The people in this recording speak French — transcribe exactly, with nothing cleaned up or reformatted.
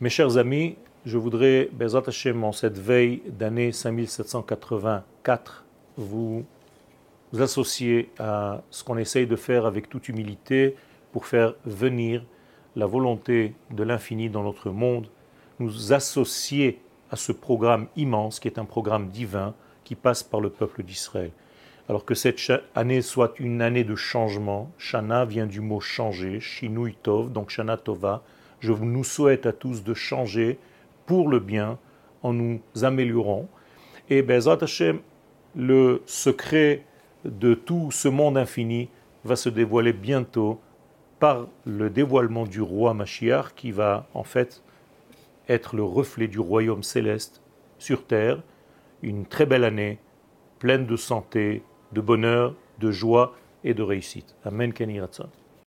Mes chers amis, je voudrais, Bezrat Hashem, en cette veille d'année cinq mille sept cent quatre-vingt-quatre, vous associer à ce qu'on essaye de faire avec toute humilité pour faire venir la volonté de l'infini dans notre monde, nous associer à ce programme immense qui est un programme divin qui passe par le peuple d'Israël. Alors que cette année soit une année de changement, Shana vient du mot changer, Shinui Tov, donc Shana Tova, je nous souhaite à tous de changer pour le bien en nous améliorant. Et Bezrat Hashem, le secret de tout ce monde infini va se dévoiler bientôt par le dévoilement du roi Mashiach qui va en fait être le reflet du royaume céleste sur terre. Une très belle année, pleine de santé, de bonheur, de joie et de réussite. Amen, Ken Yiratzon.